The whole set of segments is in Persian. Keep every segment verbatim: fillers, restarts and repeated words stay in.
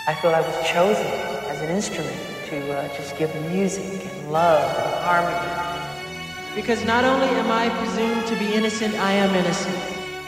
I feel I was chosen as an instrument to uh, just give music and love and harmony. Because not only am I presumed to be innocent, I am innocent.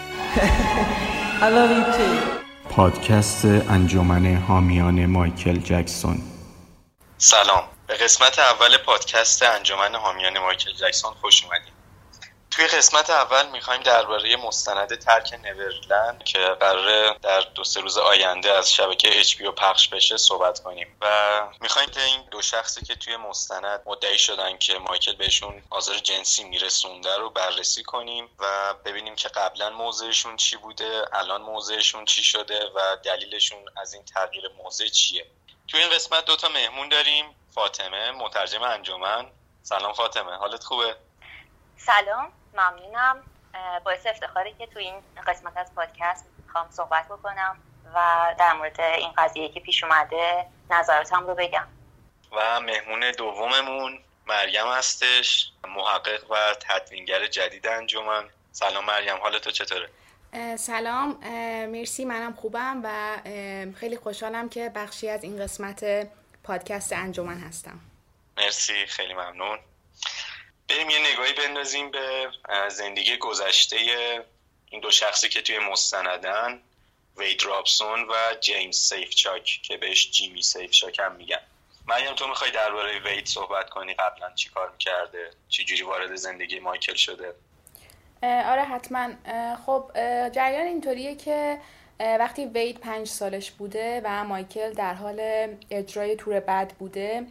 I love you too. پادکست انجمن حامیان مایکل جکسون. سلام، به قسمت اول پادکست انجمن حامیان مایکل جکسون خوش اومدید. توی قسمت اول میخوایم درباره مستند ترک نیورلند که قراره در دو سه روز آینده از شبکه اچ بی او پخش بشه صحبت کنیم و میخوایم که این دو شخصی که توی مستند مدعی شدن که مایکل بهشون آزار جنسی میرسونده رو بررسی کنیم و ببینیم که قبلا موضعشون چی بوده، الان موضعشون چی شده و دلیلشون از این تغییر موضع چیه. توی این قسمت دوتا مهمون داریم، فاطمه مترجم انجمن. سلام فاطمه، حالت خوبه؟ سلام، ممنونم. باعث افتخاره که تو این قسمت از پادکست میخوام صحبت بکنم و در مورد این قضیه که پیش اومده نظراتم رو بگم. و مهمون دوممون مریم هستش، محقق و تدوینگر جدید انجمن. سلام مریم، حال تو چطوره؟ سلام، مرسی، منم خوبم و خیلی خوشحالم که بخشی از این قسمت پادکست انجمن هستم. مرسی، خیلی ممنون. بریم یه نگاهی بندازیم به زندگی گذشته این دو شخصی که توی مستندن، وید رابسون و جیمز سیفچاک که بهش جیمی سیفچاک هم میگن. مریم تو میخوای درباره وید صحبت کنی؟ قبلا چی کار میکرده؟ چی جوری وارد زندگی مایکل شده؟ آره حتما. خب جریان اینطوریه که وقتی وید پنج سالش بوده و مایکل در حال اجرای تور بعد بوده،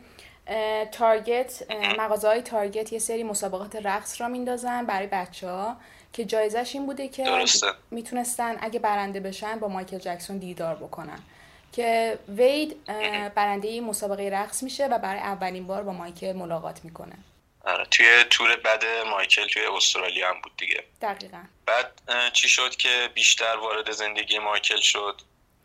تارگت مغازه‌های تارگت یه سری مسابقات رقص را میندازن برای بچه‌ها که جایزش این بوده که درسته. میتونستن اگه برنده بشن با مایکل جکسون دیدار بکنن، که وید برنده این مسابقه رقص میشه و برای اولین بار با مایکل ملاقات میکنه. آره، توی تور بعد مایکل توی استرالیا هم بود دیگه. دقیقاً. بعد چی شد که بیشتر وارد زندگی مایکل شد؟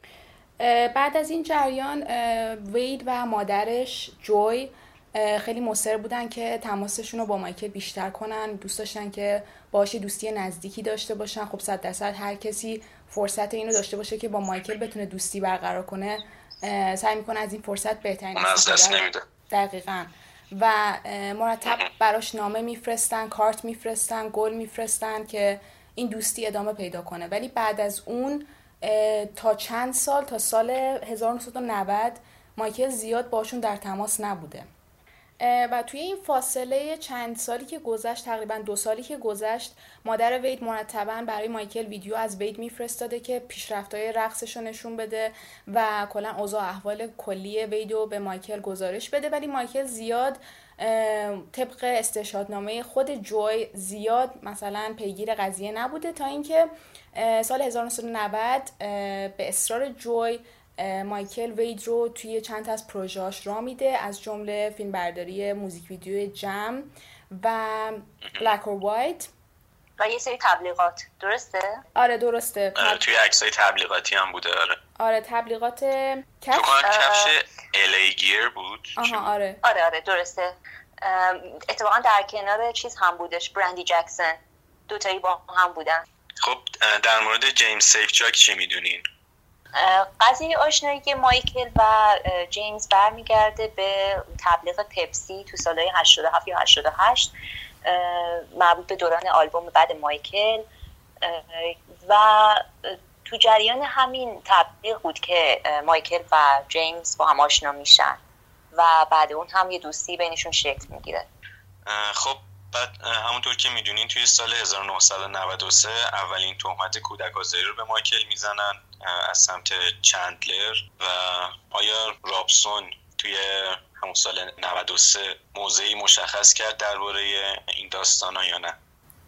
بعد از این جریان وید و مادرش جوی خیلی مصر بودن که تماسشون رو با مایکل بیشتر کنن، دوست داشتن که باهاش دوستی نزدیکی داشته باشن. خب صد درصد هر کسی فرصت اینو داشته باشه که با مایکل بتونه دوستی برقرار کنه سعی میکنه از این فرصت بهترین استفاده کنه. دقیقاً. و مرتب براش نامه میفرستن، کارت میفرستن، گل میفرستن که این دوستی ادامه پیدا کنه. ولی بعد از اون تا چند سال، تا سال هزار و نهصد و نود مایکل زیاد باشون در تماس نبوده و توی این فاصله چند سالی که گذشت، تقریبا دو سالی که گذشت، مادر وید مرتباً برای مایکل ویدیو از وید میفرستاده که پیشرفت‌های رقصش رو نشون بده و کلا اوضاع احوال کلی ویدو به مایکل گزارش بده. ولی مایکل زیاد طبق استشهادنامه خود جوی زیاد مثلا پیگیر قضیه نبوده، تا اینکه سال هزار و نهصد و نود به اصرار جوی مایکل وید رو توی چند تا از پروژه‌اش را میده، از جمله فیلمبرداری موزیک ویدیو جم و بلک اور وایت و یه سری تبلیغات. درسته؟ آره درسته. آره توی عکسای تبلیغاتی هم بوده. آره آره تبلیغات کفش. تو کفش ال ای گیر بود. آها آره آره آره درسته. اتفاقا در کنار چیز هم بودش، برندی جکسون، دوتایی با هم بودن. خب در مورد جیمز سیفچاک چی میدونین؟ قضیه آشنایی مایکل و جیمز برمیگرده به تبلیغ پپسی تو سالهای هشتاد و هفت یا هشتاد و هشت، مربوط به دوران آلبوم بعد مایکل، و تو جریان همین تبلیغ بود که مایکل و جیمز با هم آشنا میشن و بعد اون هم یه دوستی بینشون شکل میگیره. خب بعد همونطور که میدونین توی سال هزار و نهصد و نود و سه اولین تهمت کودک آزاری رو به مایکل میزنن از سمت چندلر. و آیا رابسون توی همون سال نود و سه موضعی مشخص کرد درباره این داستانا یا نه؟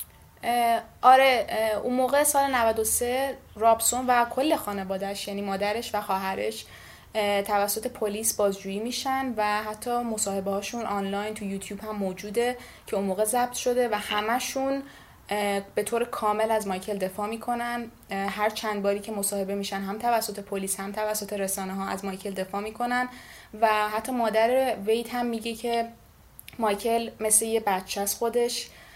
آره اون موقع سال نود و سه رابسون و کل خانواده‌اش، یعنی مادرش و خواهرش، توسط پلیس بازجویی میشن و حتی مصاحبه هاشون آنلاین تو یوتیوب هم موجوده که اون موقع ضبط شده و همشون به طور کامل از مایکل دفاع میکنن. هر چند باری که مصاحبه میشن هم توسط پلیس هم توسط رسانه ها از مایکل دفاع میکنن و حتی مادر وید هم میگه که مایکل مثل یه بچه از خودش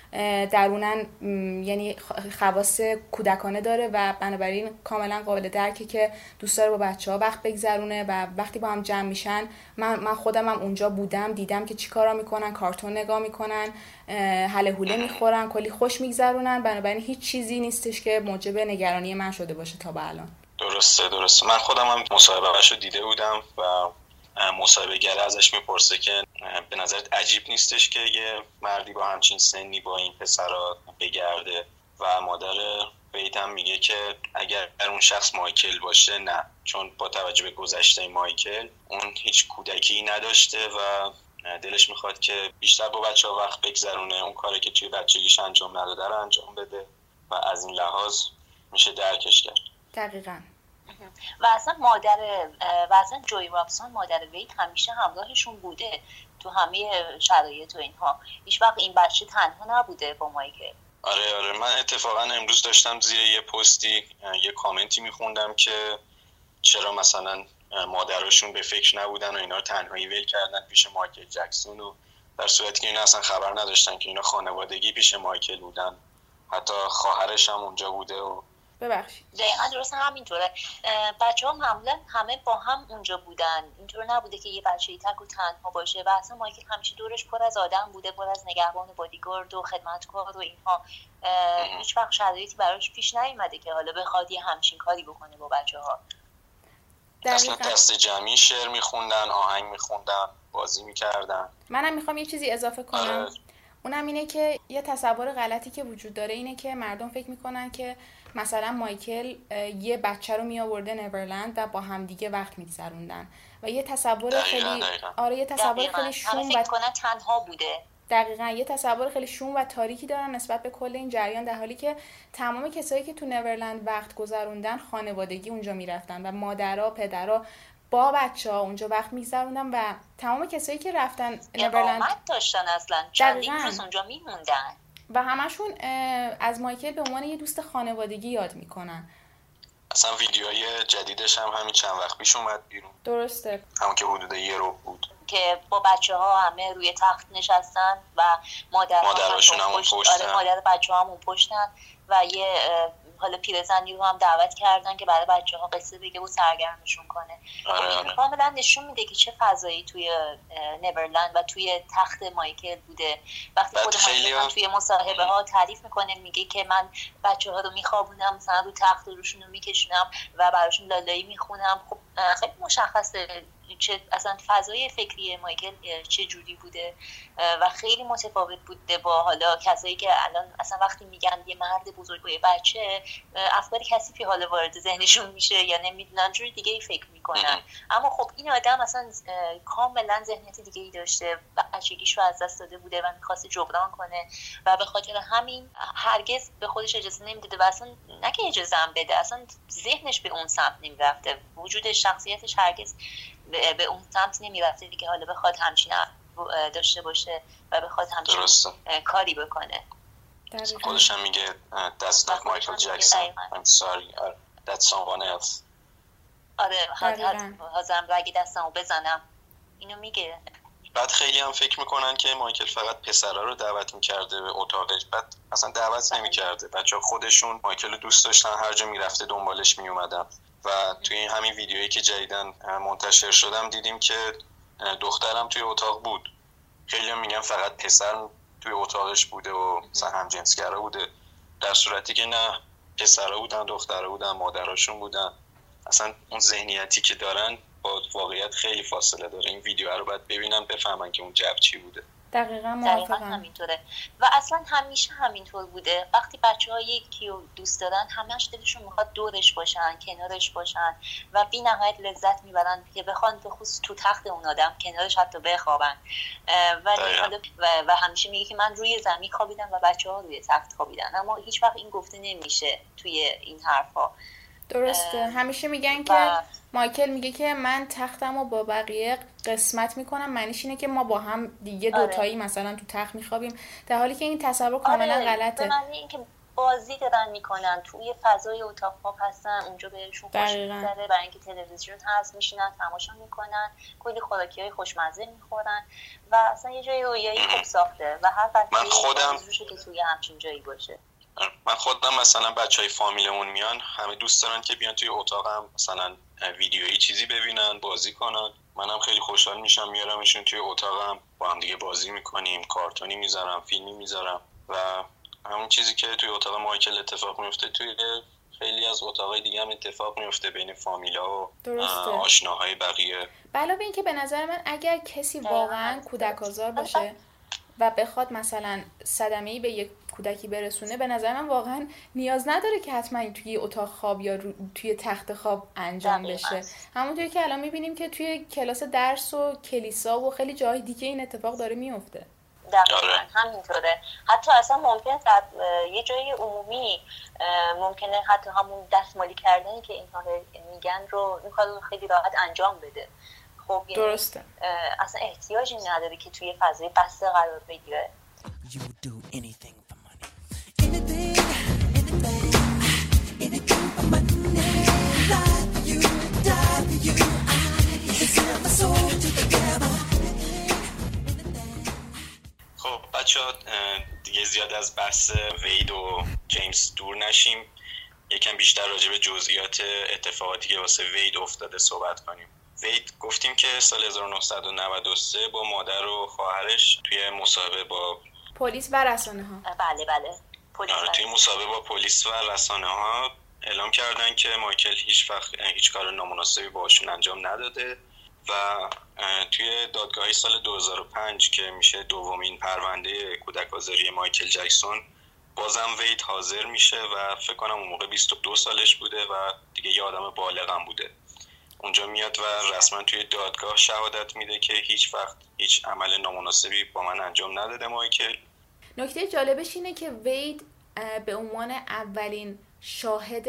درونن یعنی خواص کودکانه داره و بنابراین کاملا قابل درکه که دوست داره با بچه‌ها وقت بگذرونه و وقتی با هم جمع میشن، من من خودم هم اونجا بودم، دیدم که چیکارا میکنن، کارتون نگاه میکنن، هله هوله میخورن، کلی خوش میگذرونن. بنابراین هیچ چیزی نیستش که موجب نگرانی من شده باشه تا به الان. درسته درسته من خودم هم مصاحبه‌اشو دیده بودم و مصاحبه‌گر ازش میپرسه که به نظرت عجیب نیستش که یه مردی با همچین سنی با این پسرا بگرده و مادر بیت هم میگه که اگر اون شخص مایکل باشه نه، چون با توجه به گذشته مایکل اون هیچ کودکی نداشته و دلش میخواد که بیشتر با بچه‌ها وقت بگذرونه، اون کاری که توی بچگیش انجام نداده رو انجام بده و از این لحاظ میشه درکش کرد. دقیقاً. و اصلا مادر و اصلا جوی رابسون مادر وید همیشه همراهشون بوده تو همه شرایط و اینها، هیچ وقت این بچه تنها نبوده با مایکل. آره آره من اتفاقا امروز داشتم زیر یه پستی یه کامنتی میخوندم که چرا مثلا مادرشون به فکر نبودن و اینا رو تنهایی ول کردن پیش مایکل جکسون، و در صورتی که اینا اصلا خبر نداشتن که اینا خانوادگی پیش مایکل بودن، حتی خواهرش هم اونجا بوده. و ببخشید دقیقا درست همینطوره، بچه ها معمولا همه با هم اونجا بودن، اینطور نبوده که یه بچه تک و تنها باشه و اصلا مایکل همیشه دورش پر از آدم بوده، پر از نگهبان و بادیگارد و خدمتکار و اینها، هیچ وقت شرایطی براش پیش نیومده که حالا بخواد یه همچین کاری بکنه با بچه ها. اصلا دست جمعی شعر میخوندن، آهنگ میخوندن، بازی میکردن. منم میخوام یه چیزی اضافه کنم. آه. اونم اینه که یه تصور غلطی که وجود داره اینه که مردم فکر میکنن که مثلا مایکل یه بچه رو می آورده نیورلند و با همدیگه وقت میگذروندن و یه تصور دقیقا خیلی دقیقا. آره یه تصور دقیقا. خیلی شوم و فکر کنن تنها بوده. دقیقاً یه تصور خیلی شوم و تاریکی دارن نسبت به کل این جریان، در حالی که تمام کسایی که تو نیورلند وقت گذروندن خانوادگی اونجا میرفتن و مادرها پدرها با بچه‌ها اونجا وقت می‌گذروندن و تمام کسایی که رفتن نیورلند اقامت داشتن، اصلا چندین روز اونجا میموندن و همشون از مایکل به عنوان یه دوست خانوادگی یاد میکنن. اصلا ویدیوهای جدیدش هم همین چند وقت پیش اومد بیرون. درسته. همون که حدود یه رو بود که با بچه ها همه روی تخت نشستن و مادر مادرشون هم اون پشتن. آره مادر بچه ها هم اون پشتن و یه حالا پیرزنی رو هم دعوت کردن که برای بچه ها قصه بگه و سرگرمشون کنه. آره آره. کاملا نشون میده که چه فضایی توی نیورلند و توی تخت مایکل بوده. وقتی خود مایکل هم توی مصاحبه ها تعریف میکنه، میگه که من بچه ها رو میخوابونم مثلا رو تخت روشون رو میکشونم و براشون لالایی میخونم. خب خیلی مشخصه چه اصلا فضای فکری مایکل چه جوری بوده و خیلی متفاوت بوده با حالا کسایی که الان اصلا وقتی میگن یه مرد بزرگ و یه بچه، افکار کثیفی حالا وارد ذهنشون میشه یا نمیدونن جوری دیگه ای فکر میکنن. اما خب این آدم اصلا کاملا ذهنیت دیگه ای داشته، بچگیش رو از دست داده بوده و میخواسته جبران کنه و به خاطر همین هرگز به خودش اجازه نمیداده و اصلا نه که اجازه هم بده، اصلا ذهنش به اون سمت نمیرفته، وجود شخصیتش هرگز به اون سمت نمیرفته دیگه حالا بخواد همچین داشته باشه و بخواد همچین کاری بکنه. خودش هم میگه that's not Michael Jackson, I'm sorry, that's someone else. آره حاضرم رگی دستمو بزنم، اینو میگه. بعد خیلی هم فکر میکنن که مایکل فقط پسرا رو دعوت میکرده به اتاقش، بعد اصلا دعوت نمیکرده، بچه‌ها خودشون مایکل رو دوست داشتن، هر جا میرفته دنبالش میومدن. و توی همین ویدیویی که جدیدن منتشر شدم دیدیم که دخترم توی اتاق بود. خیلی هم میگن فقط پسر توی اتاقش بوده و مثلا همجنسگرا بوده، در صورتی که نه، پسرها بودن، دخترها بودن، مادراشون بودن. اصلا اون ذهنیتی که دارن با واقعیت خیلی فاصله داره. این ویدیو رو باید ببینن بفهمن که اون جو چی بوده. دقیقاً موافقم. همینطوره و اصلا همیشه همینطور بوده. وقتی بچه‌ها یکی رو دوست دارن همش دلشون میخواد دورش باشن، کنارش باشن و بی نهایت لذت میبرن که بخوان به خصوص تو تخت اون آدم کنارش حتی بخوابن. ولی و, و همیشه میگه که من روی زمین خوابیدم و بچه‌ها روی تخت خوابیدن، اما هیچ وقت این گفته نمیشه توی این حرفا. درسته. همیشه میگن که مایکل میگه که من تختمو با بقیه قسمت میکنم، معنیش اینه که ما با هم دیگه دوتایی آره. مثلا تو تخت میخوابیم، در حالی که این تصور کاملا آره. غلطه. به معنی اینکه بازی دارن میکنن، توی فضای اتاق خواب هستن، اونجا بهشون خوش میگذره برای اینکه تلویزیون هست میشینن تماشا میکنن، کلی خوراکیای خوشمزه میخورن و اصلا یه جای رویایی خوب ساخته و هر بچه‌ای خودم روشه که توی همچین جایی باشه. من خودم مثلا بچهای فامیلمون میان همه دوست دارن که بیان توی اتاقم مثلا ویدیویی چیزی ببینن، بازی کنن. منم خیلی خوشحال میشم میارمشون توی اتاقم، با هم دیگه بازی میکنیم، کارتونی میذارم، فیلمی میذارم و همون چیزی که توی اتاق مایکل اتفاق میفته توی خیلی از اتاقای دیگه هم اتفاق میفته بین فامیلا و آشناهای بقیه. علاوه این که به نظر من اگر کسی واقعا کودک آزار باشه و بخواد مثلا صدمه‌ای به یک کودکی برسونه، به نظر من واقعا نیاز نداره که حتما توی اتاق خواب یا توی تخت خواب انجام بشه. همونطوری که الان میبینیم که توی کلاس درس و کلیسا و خیلی جای دیگه این اتفاق داره میفته. دقیقاً همینطوره. حتی اصلا ممکنه در یه جای عمومی ممکنه حتی همون دستمالی کردنی که اینها میگن رو این کارو خیلی راحت انجام بده. خب درسته. اصلا احتیاجی نداره که توی فضای بسته قرار بگیره. You would do anything for money. Anything, anything, anything for money. Lie for you, die for you. I can sell my soul to the devil. خب بچه‌ها دیگه زیاد از بحث وید و جیمز دور نشیم، یکم بیشتر راجع به جزئیات اتفاقاتی که واسه وید افتاده صحبت کنیم. وید گفتیم که سال هزار و نهصد و نود و سه با مادر و خواهرش توی مصاحبه با پلیس و رسانه ها بله بله پلیس آره توی مصاحبه با پلیس و رسانه ها اعلام کردن که مایکل هیچ وقت هیچ کار نامناسبی باهاشون انجام نداده و توی دادگاهی سال دو هزار و پنج که میشه دومین پرونده کودک آزاری مایکل جکسون، بازم وید حاضر میشه و فکر کنم اون موقع بیست و دو سالش بوده و دیگه یه آدم بالغ هم بوده. اونجا میاد و رسما توی دادگاه شهادت میده که هیچ وقت هیچ عمل نامناسبی با من انجام نداده مایکل. نکته جالبش اینه که وید به عنوان اولین شاهد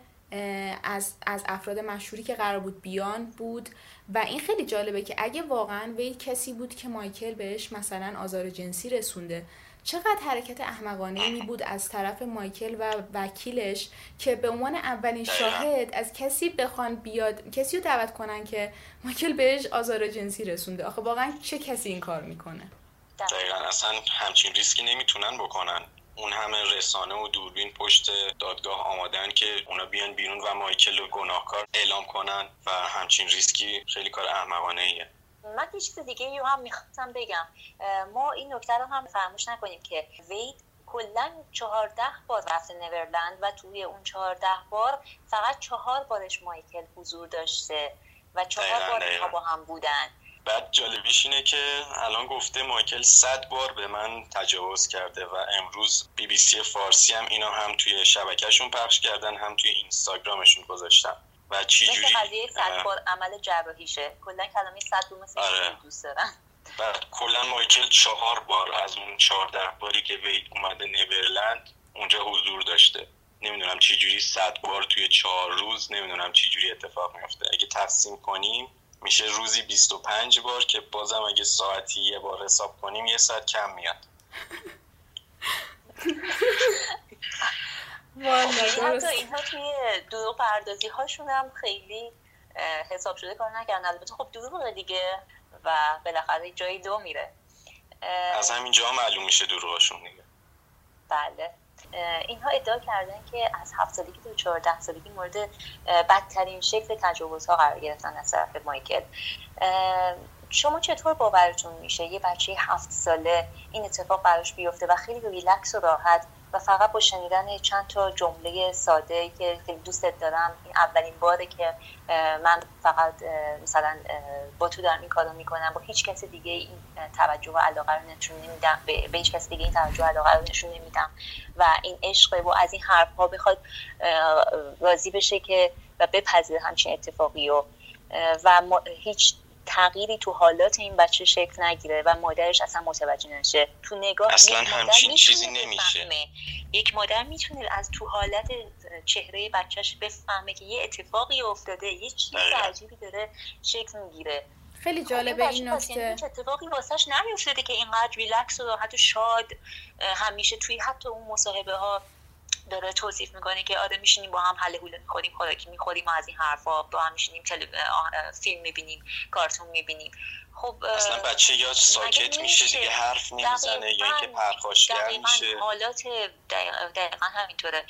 از از افراد مشهوری که قرار بود بیان بود و این خیلی جالبه که اگه واقعا وید کسی بود که مایکل بهش مثلا آزار جنسی رسونده، چقدر حرکت احمقانه می بود از طرف مایکل و وکیلش که به عنوان اولین شاهد از کسی بخوان بیاد، کسی رو دعوت کنن که مایکل بهش آزار جنسی رسونده. آخه واقعا چه کسی این کار میکنه؟ دقیقاً اصلا همچین ریسکی نمیتونن بکنن. اون همه رسانه و دوربین پشت دادگاه آمادن که اونا بیان بیرون و مایکل رو گناهکار اعلام کنن و همچین ریسکی خیلی کار احمقانه ایه. من یه چیز دیگه رو هم میخواستم بگم، ما این نکته رو هم فراموش نکنیم که وید کلاً چهارده بار رفته نیورلند و توی اون چهارده بار فقط چهار بارش مایکل حضور داشته و چهار بار اینها با هم بودن. بعد جالبیش اینه که الان گفته مایکل صد بار به من تجاوز کرده و امروز بی بی سی فارسی هم اینا هم توی شبکهشون پخش کردن هم توی اینستاگرامشون گذاشتن و چی جوری مثل قضیه صد بار عمل جراحیشه. کلا کلمه صد رو مثل آره. دوست دارن. و کلا مایکل چهار بار از اون چهارده باری که وید اومده نیورلند اونجا حضور داشته. نمیدونم چی جوری صد بار توی چهار روز، نمیدونم چی جوری اتفاق میفته. اگه تقسیم کنیم میشه روزی بیست و پنج بار که بازم اگه ساعتی یه بار حساب کنیم یه ساعت کم میاد. حتی اینها توی دروغ پردازی هاشون هم خیلی حساب شده کار نکردن. البته خب دروغه دیگه و بالاخره جایی دو میره. از همین جا معلوم میشه دروغشون دیگه. بله. اینها ادعا کردن که از هفت سالگی تا چهارده سالگی مورد بدترین شکل تجاوزها قرار گرفتن از طرف مایکل. شما چطور باورتون میشه یه بچه هفت ساله این اتفاق براش بیفته و خیلی ریلکس و راحت و فقط با شنیدن چند تا جمله ساده که خیلی دوستت دارم، این اولین باره که من فقط مثلا با تو دارم این کارو میکنم، با هیچ کس دیگه این توجه و علاقه رو نشون نمیدم، به هیچ کس دیگه این توجه و علاقه رو نشون نمیدم و این عشق و از این حرفها بخواد راضی بشه که و بپذیره همچین اتفاقی و و هیچ تغییری تو حالات این بچه شکل نگیره و مادرش اصلا متوجه نشه. تو نگاه اصلا همچین چیزی نمیشه. یک مادر میتونه از تو حالت چهره بچهش بفهمه که یه اتفاقی افتاده، یه چیز عجیبی داره شکل میگیره. خیلی جالبه این نکته. هیچ اتفاقی واسش نمیافتاده که اینقدر ریلکس و راحت و شاد همیشه توی حتی اون مصاحبه ها داره توصیف میکنه که آره میشینیم با هم حله حوله میخوریم، خوراکی میخوریم و از این حرفا، با هم میشینیم تل... فیلم میبینیم، کارتون میبینیم. خب اصلا بچه یا ساکت میشه دیگه، حرف نمیزنه یا اینکه پرخاشگر میشه. حالات دقیقا, دقیقا همینطوره،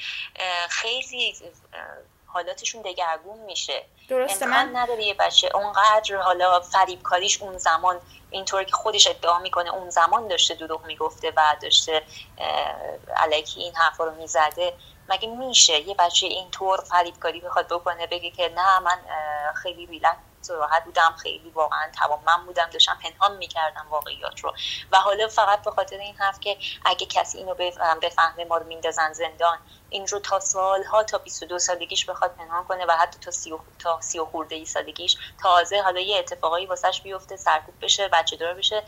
خیلی حالاتشون دگرگون میشه. درسته. امکان من نداره یه بچه اونقدر حالا فریبکاریش اون زمان اینطور که خودش ادعا میکنه اون زمان داشته دروغ میگفته و داشته الکی این حرفا رو میزده. مگه میشه یه بچه اینطور فریبکاری بخواد بکنه، بگه که نه من خیلی ریلکس و راحت بودم، خیلی واقعا توانمند بودم، داشتم پنهان میکردم واقعیات رو، و حالا فقط به خاطر این حرف که اگه کسی اینو بفهمه ما رو میندازن زندان، این رو تا سالها تا بیست و دو سالگیش بخواد پنهان کنه و حتی تا سی و تا سی و خورده ای سالگیش، تازه حالا یه اتفاقایی واسش بیفته، سرکوب بشه، بچه دار بشه،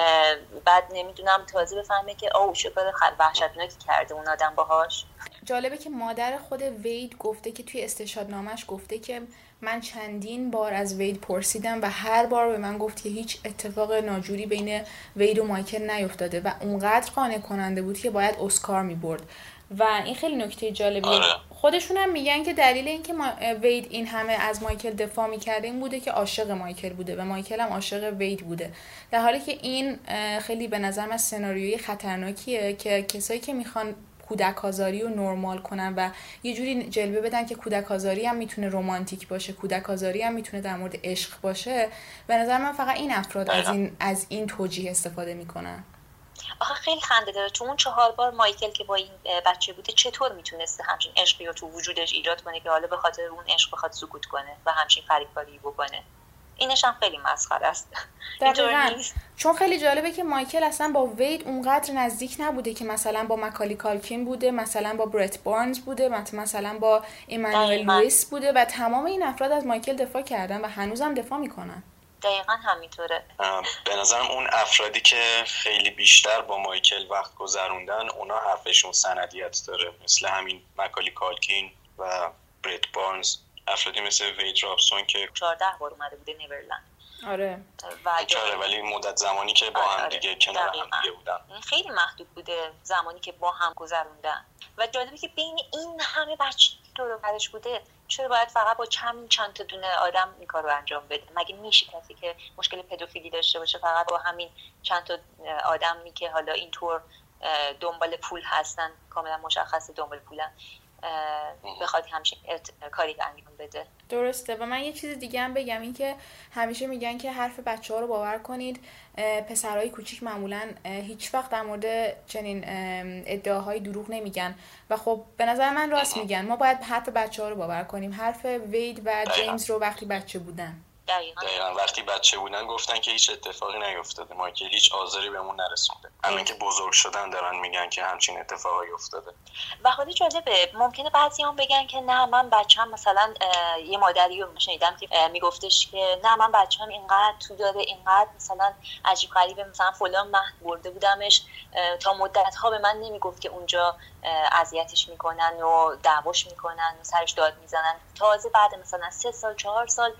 بعد نمیدونم تازه بفهمه که اوه چه کار وحشتناکی کرده اون آدم باهاش. جالبه که مادر خود وید گفته که توی استشهادنامش گفته که من چندین بار از وید پرسیدم و هر بار به من گفت که هیچ اتفاق ناجوری بین وید و مایکل نیفتاده و اونقدر قانع کننده بود که باید اسکار می‌برد. و این خیلی نکته جالبیه. آره. خودشون هم میگن که دلیل این که وید این همه از مایکل دفاع میکرده این بوده که عاشق مایکل بوده و مایکل هم عاشق وید بوده، در حالی که این خیلی به نظر من سناریوی خطرناکیه که کسایی که میخوان کودک آزاری رو نرمال کنن و یه جوری جلوه بدن که کودک آزاری هم میتونه رمانتیک باشه، کودک آزاری هم میتونه در مورد عشق باشه، به نظر من فقط این افراد از این از این توجیه استفاده میکنن. آخه خیلی خنده داره، چون اون چهار بار مایکل که با این بچه بوده چطور میتونسته همچین عشقی رو تو وجودش ایجاد کنه که حالا به خاطر اون عشق بخواد سکوت کنه و همچین فریبکاری بکنه؟ اینش هم خیلی مسخره است. دقیقاً، چون خیلی جالبه که مایکل اصلا با وید اونقدر نزدیک نبوده که مثلا با مکالی کالکین بوده، مثلا با برت بارنز بوده، مثلا با ایمانوئل لوئیس بوده و تمام این افراد از مایکل دفاع کردن و هنوزم دفاع میکنن. دقیقاً همینطوره. به نظرم اون افرادی که خیلی بیشتر با مایکل وقت گذروندن اونا حرفشون سندیت داره، مثل همین مکالی کالکین و برت بارنز، افرادی مثل وید رابسون که چهارده بار اومده بوده نیورلند. آره و چاره، ولی مدت زمانی که با هم دیگه کنار هم دیگه بودن خیلی محدود بوده زمانی که با هم گذروندن. و جالبه که بین این همه بچه دور و برش بوده چرا باید فقط با چند چند تا دونه آدم این کار رو انجام بده؟ مگه میشه کسی که مشکل پدوفیلی داشته باشه فقط با همین چند تا آدمی که حالا اینطور دنبال پول هستن، کاملا مشخصه دنبال پولن، بخواد همچین کاری انجام بده؟ درسته. و من یه چیز دیگه هم بگم، این که همیشه میگن که حرف بچه ها رو باور کنید، پسرهای کوچیک معمولا هیچ وقت در مورد چنین ادعاهای دروغ نمیگن و خب به نظر من راست میگن. ما باید حرف بچه ها رو باور کنیم، حرف وید و جیمز رو وقتی بچه بودن. دقیقاً. دقیقاً وقتی بچه بودن گفتن که هیچ اتفاقی نیفتاده، مایکل هیچ آزاری بهمون نرسونده. همین که بزرگ شدن دارن میگن که همچین اتفاقی افتاده. و حالا جالبه، ممکنه بعضی‌ها بگن که نه من بچه‌م، مثلا یه مادری رو شنیدم که میگفتش که نه من بچه‌م اینقدر تو داره، اینقدر مثلا عجیب غریبه، مثلا فلان مهد برده بودمش تا مدت‌ها به من نمیگفت که اونجا اذیتش میکنن و دعواش میکنن و سرش داد میزنن، تازه بعد مثلا سه سال چهار سال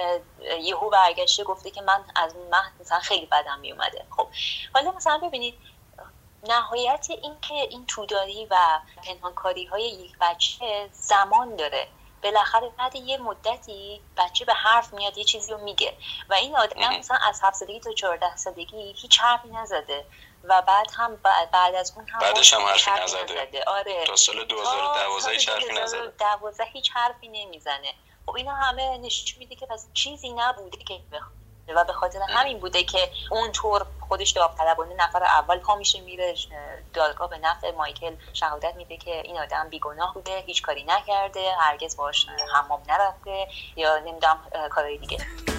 یهو برگشته گفته که من از اون مهد مثلا خیلی بدم میومده. خب حالا مثلا ببینید نهایت این که این توداری و پنهانکاری های یک بچه زمان داره، بالاخره بعد یه مدتی بچه به حرف میاد، یه چیزی رو میگه و این آدم مثلا از هفت سالگی تا چهارده سالگی هیچ حرفی نزده و بعد هم بعد از اون هم بعدش هم حرفی نزده. نزده. آره. تا سال دو هزار و دوازده هیچ حرفی نزده. دو هزار و دوازده هیچ حرفی نمیزنه. خب اینا همه نشون میده که پس چیزی نبوده که بخواد و به خاطر همین بوده که اونطور خودش داوطلبانه نفر اول پا میشه میره دادگاه به نفع مایکل شهادت میده که این آدم بیگناه بوده، هیچ کاری نکرده، هرگز باش حمام نرفته یا نمیدونم کارهای دیگه.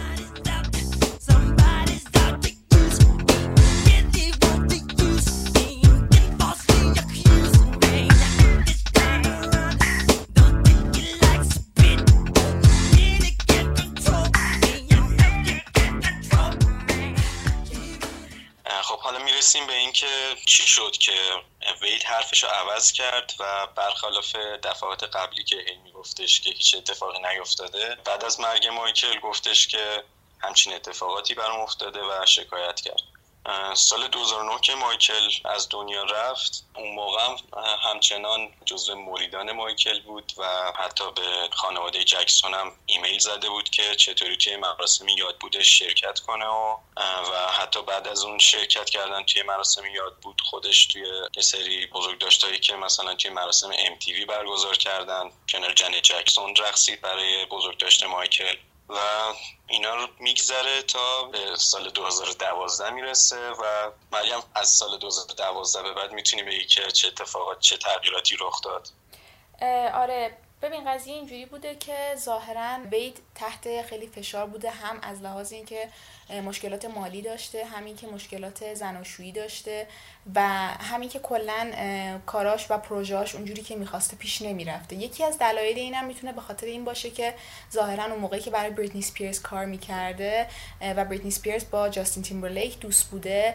رسیم به این که چی شد که وید حرفشو عوض کرد و برخلاف دفعات قبلی که هی میگفتش که هیچ اتفاقی نیفتاده، بعد از مرگ مایکل گفتش که همچین اتفاقاتی برام افتاده و شکایت کرد. سال دو هزار و نه که مایکل از دنیا رفت، اون موقع هم همچنان جزو مریدان مایکل بود و حتی به خانواده جکسون هم ایمیل زده بود که چطوری توی مراسم یادبودش شرکت کنه و و حتی بعد از اون شرکت کردن توی مراسم یادبود خودش توی یه سری بزرگداشتایی که مثلا توی مراسم ام تی وی برگزار کردن کنار جنت جکسون رقصید برای بزرگداشت مایکل و اینا رو میگذره تا به سال دو هزار و دوازده میرسه و مریم از سال دو هزار و دوازده به بعد میتونی بگی که چه اتفاقات چه تغییراتی رخ داد. آره ببین قضیه اینجوری بوده که ظاهراً وید تحت خیلی فشار بوده، هم از لحاظ اینکه مشکلات مالی داشته، همین که مشکلات زناشویی داشته و همین که کلاً کاراش و پروژه‌اش اونجوری که می‌خواسته پیش نمی‌رفته. یکی از دلایل اینم میتونه به خاطر این باشه که ظاهراً اون موقعی که برای بریتنی اسپیرز کار می‌کرده و بریتنی اسپیرز با جاستین تیمبرلیک دوست بوده،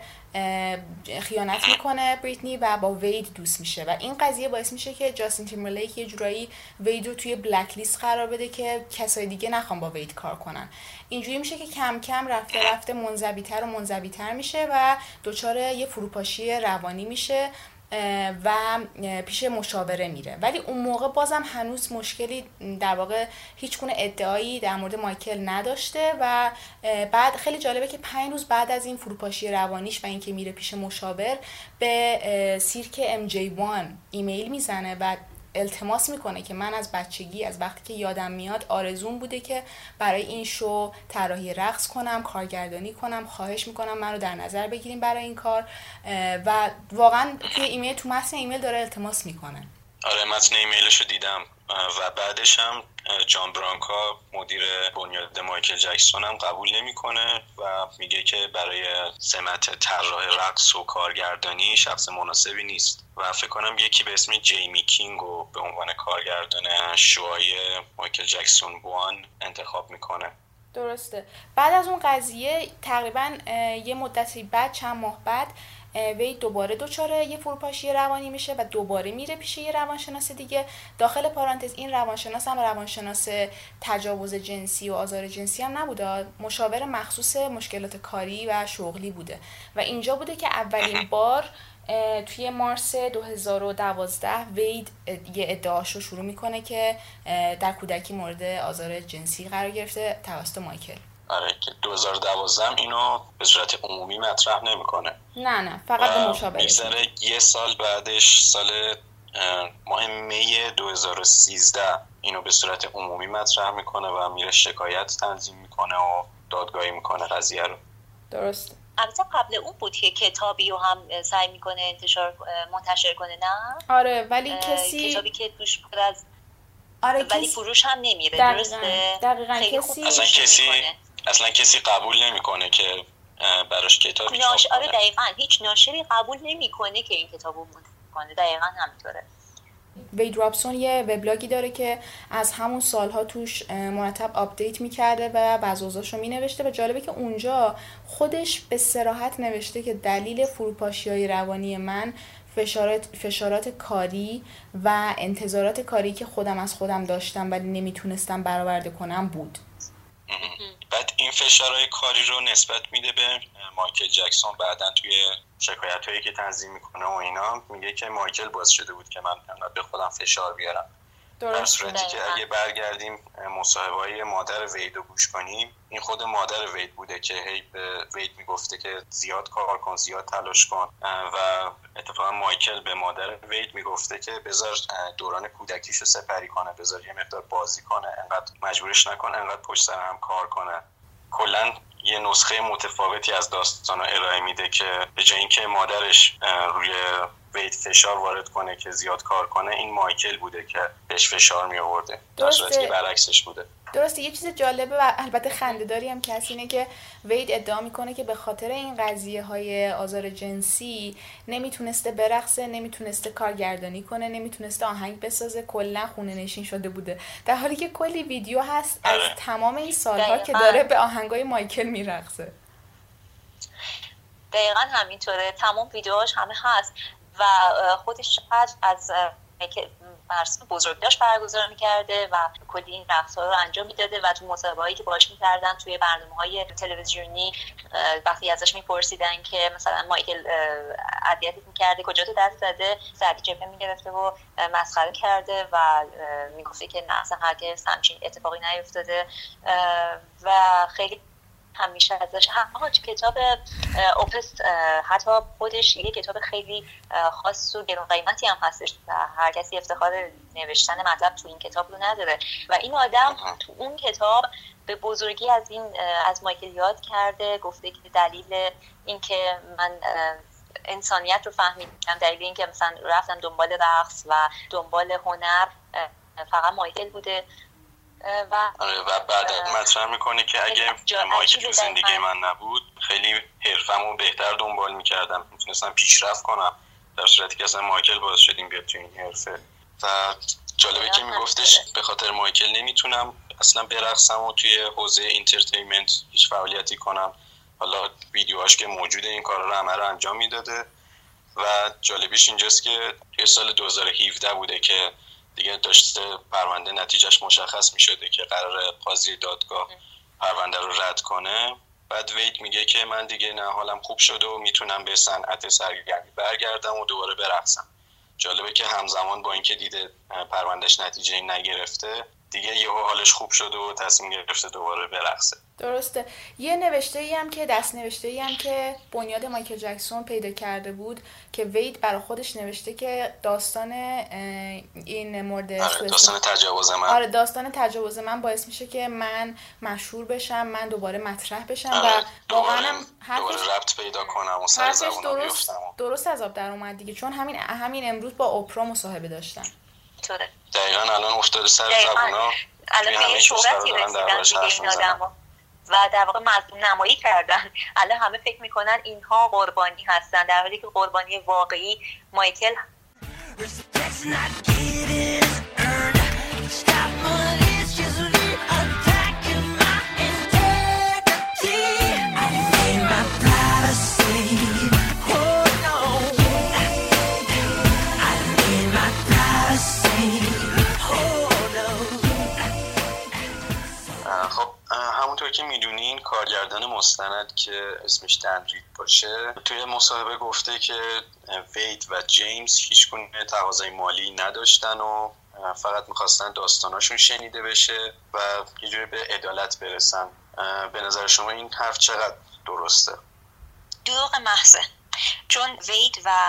خیانت میکنه بریتنی و با وید دوست میشه و این قضیه باعث میشه که جاستین تیمبرلیک یه جورایی وید رو توی بلک لیست قرار بده که کسای دیگه نخوان با وید کار کنن. اینجوری میشه که کم کم رفته رفته منزوی‌تر و منزوی‌تر میشه و دچار یه فروپاشی روانی میشه و پیش مشاوره میره. ولی اون موقع بازم هنوز مشکلی در واقع هیچ گونه ادعایی در مورد مایکل نداشته و بعد خیلی جالبه که پنج روز بعد از این فروپاشی روانیش و اینکه میره پیش مشاور به سیرک ام جی وان ایمیل میزنه و التماس میکنه که من از بچگی از وقتی که یادم میاد آرزوم بوده که برای این شو طراحی رقص کنم، کارگردانی کنم، خواهش میکنم من رو در نظر بگیریم برای این کار و واقعا توی ایمیل تو متن ایمیل داره التماس میکنه. آره متن ایمیلشو دیدم و بعدش هم جان برانکا مدیر بنیاد مایکل جکسون هم قبول نمیکنه و میگه که برای سمت طراح رقص و کارگردانی شخص مناسبی نیست و فکر کنم یکی به اسم جیمی کینگ رو به عنوان کارگردان شوهای مایکل جکسون وان انتخاب میکنه. درسته. بعد از اون قضیه تقریبا یه مدتی بعد چند ماه بعد وید دوباره دچار یه فروپاشی روانی میشه و دوباره میره پیش یه روانشناس دیگه. داخل پارانتز این روانشناس هم روانشناس تجاوز جنسی و آزار جنسی هم نبوده، مشاور مخصوص مشکلات کاری و شغلی بوده و اینجا بوده که اولین بار توی مارس دو هزار و دوازده وید یه ادعاشو شروع میکنه که در کودکی مورد آزار جنسی قرار گرفته توسط مایکل. آره که دو هزار و دوازده اینو به صورت عمومی مطرح نمیکنه. نه نه فقط به مشاوره. میگذره یه سال بعدش سال ماه می دو هزار و سیزده اینو به صورت عمومی مطرح میکنه و میره شکایت تنظیم میکنه و دادگاهی میکنه قضیه رو. درست. البته قبل اون بود که کتابی رو هم سعی میکنه انتشار منتشر کنه نه؟ آره ولی کسی کتابی که توش پر از آره ولی کسی... فروش هم نمیره. دقیقاً. درسته؟ دقیقاً کسی اصلا کسی اصلا کسی قبول نمیکنه که براش کتابی چاپ ناش... کنه. آره دقیقاً هیچ ناشری قبول نمیکنه که این کتابو منتشر کنه. دقیقاً همینطوره. وید رابسون یه وبلاگی داره که از همون سالها توش مرتب آپدیت میکرده و بعضوزاشو مینوشته و جالبه که اونجا خودش به صراحت نوشته که دلیل فروپاشی‌های روانی من فشارات فشارات کاری و انتظارات کاری که خودم از خودم داشتم ولی نمیتونستم برآورده کنم بود. بعد این فشارهای کاری رو نسبت میده به مایکل جکسون. بعدن توی شکایت‌هایی که تنظیم میکنه و اینا میگه که مایکل باعث شده بود که من انقدر به خودم فشار بیارم. در صورتی که اگه برگردیم مصاحبه‌های مادر وید رو گوش کنیم، این خود مادر وید بوده که هی به وید میگفته که زیاد کار کن، زیاد تلاش کن و اتفاقا مایکل به مادر وید میگفته که بذار دوران کودکیشو سپری کنه، بذار یه مقدار بازی کنه، انقدر مجبورش نکن انقدر پشت سر هم کار کنه. کلاً یه نسخه متفاوتی از داستان رو ارائه میده که به جای اینکه مادرش روی وید فشار وارد کنه که زیاد کار کنه، این مایکل بوده که بهش فشار می آورده، در صورتی که برعکسش بوده. درسته. یه چیز جالبه و البته خنده‌داری هم که هست اینه که وید ادعا میکنه که به خاطر این قضیه های آزار جنسی نمیتونسته برقصه، نمیتونسته کارگردانی کنه، نمیتونسته آهنگ بسازه، کلا خونه نشین شده بوده، در حالی که کلی ویدیو هست از تمام این سالها که داره به آهنگای مایکل میرقصه. دقیقاً همینطوره، تمام ویدیوهاش همه هست و خودش چقدر از مراسم بزرگ داشت برگزار میکرده و کلی این رقص‌ها رو انجام میداده و تو مسابقه‌ای که باهاش میکردن توی برنامه‌های تلویزیونی وقتی ازش میپرسیدن که مثلا مایکل اذیتت میکرده، کجا تو دست زده، سعدی جبهه میگرفته و مسخره کرده و میگفته که نه اصلا هرگز همچین اتفاقی نیفتاده و خیلی همیشه ازش آقا کتاب اوپس حتی خودش یه کتاب خیلی خاص و گران قیمتی هم هستش و هر کسی افتخار نوشتن مطلب تو این کتاب رو نداره و این آدم تو اون کتاب به بزرگی از این از مایکل یاد کرده، گفته که دلیل این که من انسانیت رو فهمیدم، دلیل این که مثلا رفتم دنبال رقص و دنبال هنر فقط مایکل بوده و و بعد مطرح میکنه که اگه مایکل تو زندگی من نبود خیلی حرفمو بهتر دنبال میکردم، میتونستم پیشرفت کنم، در صورتی که اصلا مایکل باعث شدیم بیاد تو این حرفه. و جالبه که میگفتش به خاطر مایکل نمیتونم اصلا برقصم و توی حوزه اینترتینمنت هیچ فعالیتی کنم. حالا ویدیوهاش که موجوده این کارا رو همه رو انجام میداده و جالبیش اینجاست که توی سال دو هزار و هفده بوده که دیگه داشته پرونده نتیجهش مشخص می شده که قرار قاضی دادگاه پرونده رو رد کنه. بعد وید میگه که من دیگه نه حالم خوب شده و میتونم به صنعت سرگرمی برگردم و دوباره برقصم. جالبه که همزمان با اینکه دیده پروندهش نتیجه نگرفته دیگه یهو حالش خوب شده و تصمیم گرفته دوباره برقصه. درسته. یه نوشته‌ای هم که دست نوشته‌ای هم که بنیاد مایکل جکسون پیدا کرده بود که وید برای خودش نوشته که داستان این مورد آره داستان تجاوز من آره داستان تجاوز من باعث میشه که من مشهور بشم، من دوباره مطرح بشم آره و واقعا دوباره ربط پیدا کنم و سر زبونا بیفتم. درست از آب در اومد دیگه، چون همین همین امروز با اوپرا مصاحبه داشتن. دقیقاً الان افتاده سر زبونا، الان به شهرتی رسیدن دیگه این آدم‌ها و در واقع مظلوم نمایی کردن. الان همه فکر میکنن اینها قربانی هستن، در حالی که قربانی واقعی مایکل. همونطور که میدونین کارگردان مستند که اسمش دن رید باشه توی مصاحبه گفته که وید و جیمز هیچگونه تقاضای مالی نداشتن و فقط میخواستن داستاناشون شنیده بشه و یه جوری به عدالت برسن. به نظر شما این حرف چقدر درسته؟ دروغ محضه، چون وید و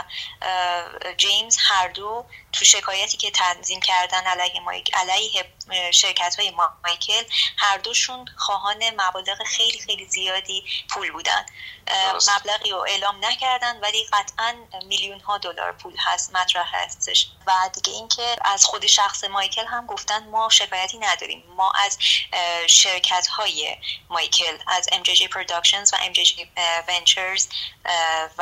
جیمز هر دو تو شکایتی که تنظیم کردن علیه مایک علیه شرکت‌های مایکل هر دوشون خواهان مبالغ خیلی خیلی زیادی پول بودن. مبلغی رو اعلام نکردن ولی قطعاً میلیون ها دلار پول هست مطرح هستش. و دیگه اینکه از خود شخص مایکل هم گفتن ما شکایتی نداریم، ما از شرکت‌های مایکل از ام جی جی Productions و ام جی جی Ventures و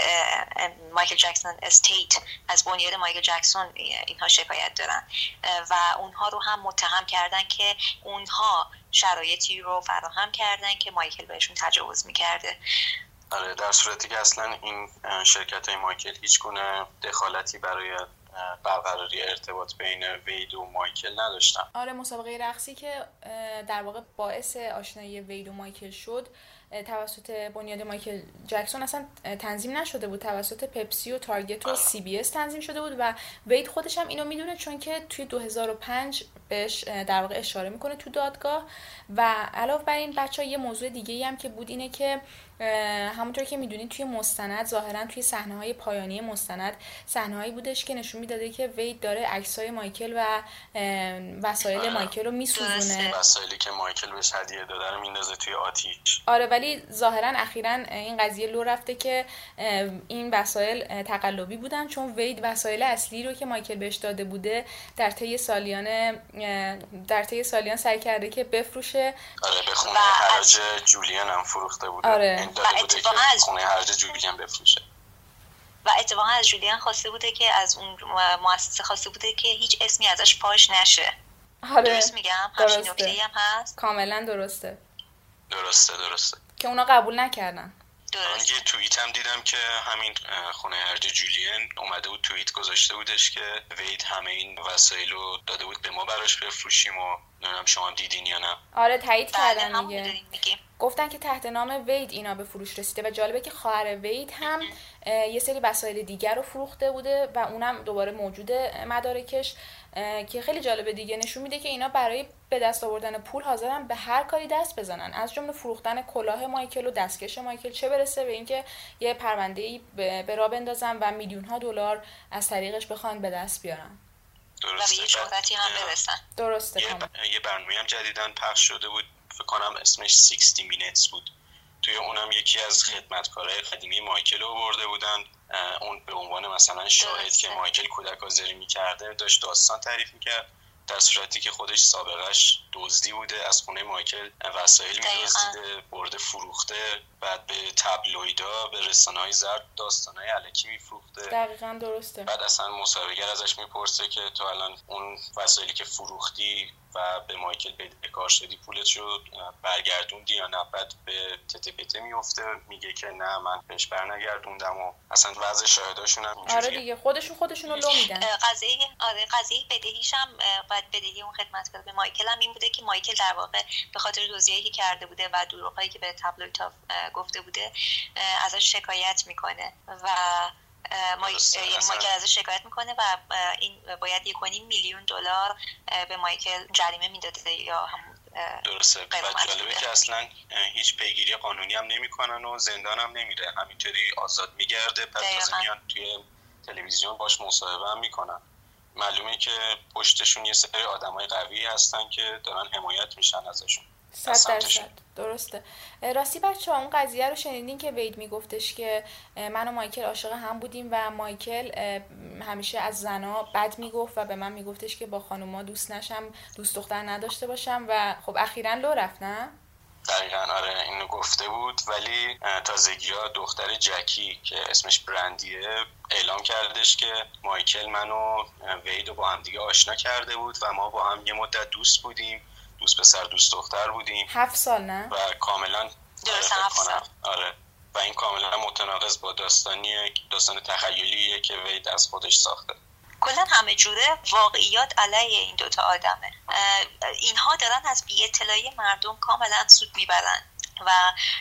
مایکل جکسون استیت از بنیاد مایکل جکسون اینها شکایت دارن و اونها رو هم متهم کردن که اونها شرایطی رو فراهم کردن که مایکل بهشون تجاوز میکرده. آره در صورتی که اصلا این شرکت های مایکل هیچ گونه دخالتی برای برقراری ارتباط بین وید و مایکل نداشتن. آره مسابقه رقصی که در واقع باعث آشنایی وید و مایکل شد توسط بنیاد مایکل جکسون اصلا تنظیم نشده بود، توسط پپسی و تارگت و سی بی اس تنظیم شده بود و وید خودش هم اینو میدونه چون که توی دو هزار و پنج بهش در واقع اشاره میکنه تو دادگاه. و علاوه بر این بچه‌ها یه موضوع دیگه‌ای هم که بود اینه که همونطور که میدونید توی مستند ظاهرا توی صحنه‌های پایانی مستند صحنه‌هایی بودش که نشون میداده که وید داره عکسای مایکل و وسایل آره. مایکل رو میسوزونه، وسایلی که مایکل بهش هدیه داده رو میندازه توی آتیش. آره ولی ظاهرا اخیراً این قضیه لو رفته که این وسایل تقلبی بودن، چون وید وسایل اصلی رو که مایکل بهش داده بوده در طی سالیان در طی سالیان سعی کرده که بفروشه. آره به خونه هرج جولیان هم فروخته بوده. آره. و اتفاقا از خونه هرج جولیان بفروشه. و اتفاقا از جولیان خواسته بوده که از اون مؤسسه خواسته بوده که هیچ اسمی ازش پاش نشه. آره. درست میگم؟ همین نکته‌ای هم هست. کاملا درسته. درسته درسته. که اونا قبول نکردن. من یه توییت هم دیدم که همین خونه هرج جولین اومده بود توییت گذاشته بودش که وید همه این وسایل رو داده بود به ما براش بفروشیم و نمیدونم شما دیدین یا نه. آره تایید کردن دیگه. گفتن که تحت نام وید اینا به فروش رسیده و جالبه که خواهر وید هم یه سری وسایل دیگر رو فروخته بوده و اونم دوباره موجوده مدارکش که خیلی جالبه دیگه. نشون میده که اینا برای به دست آوردن پول حاضرن به هر کاری دست بزنن، از جمله فروختن کلاه مایکل و دستکش مایکل، چه برسه به اینکه یه پرونده‌ای به راه بندازن و میلیون ها دلار از طریقش بخوان به دست بیارن. درسته. و به یه شهرتی هم برسن. درسته. یه, ب... یه برنامه هم جدیدن پخش شده بود، فکر کنم اسمش شصت مینیتس بود. توی اونم یکی از خدمتکارای قدیمی مایکل رو برده بودن، اون به عنوان مثلا شاهد درسته. که مایکل کودک آزاری می‌کرده داشت داستان تعریف می‌کرد، در صورتی که خودش سابقش دزدی بوده، از خونه مایکل وسایل می‌دزدیده، برده فروخته، بعد به تبلویدا به رسانه‌های زرد داستان‌های الکی می‌فروخته. دقیقاً درسته. بعد اصلا مصاحبه‌گر ازش میپرسه که تو الان اون وسایلی که فروختی و به مایکل بدهکار شدی پولتو برگردوندی یا نه؟ بعد به تته پته میفته، میگه که نه من بهش برنگردوندم و اصلا وضع شاهداشون هم اینجوریه. آره دیگه خودشون خودشونو لو میدن. قضیه آره قضیه بدهیش هم بعد بدهی اون خدمتکار به مایکل هم این بوده که مایکل در واقع به خاطر دزدیایی که کرده بوده و دروغایی که به تابلویدها گفته بوده ازش شکایت میکنه و مایکل ازش شکایت میکنه و این باید یک و نیم میلیون دلار به مایکل جریمه میداده یا همون درسته. و جالبه که اصلا هیچ پیگیری قانونی هم نمیکنن و زندان هم نمیره، همینطوری آزاد میگرده. پس میان توی تلویزیون باش مصاحبه هم میکنن، معلومه که پشتشون یه سری آدمای قوی هستن که دارن حمایت میشن ازشون. صد درصد درسته. راستی بچه ها اون قضیه رو شنیدین که وید میگفتش که من و مایکل عاشق هم بودیم و مایکل همیشه از زنا بد میگفت و به من میگفتش که با خانوما دوست نشم، دوست دختر نداشته باشم و خب اخیراً لو رفت نه؟ دقیقاً آره اینو گفته بود، ولی تازگی‌ها دختر جکی که اسمش برندیه اعلام کردش که مایکل منو وید رو با هم دیگه آشنا کرده بود و ما با هم یه مدت دوست بودیم، دوست پسر دوست دختر بودیم. هفت سال نه؟ و کاملا درست هفت سال. آره و این کاملا متناقض با داستانیه، داستان تخیلیه که وید از خودش ساخته. کلا همه جوره واقعیات علیه این دوتا آدمه. اینها دارن از بی اطلاعی مردم کاملا سود میبرن و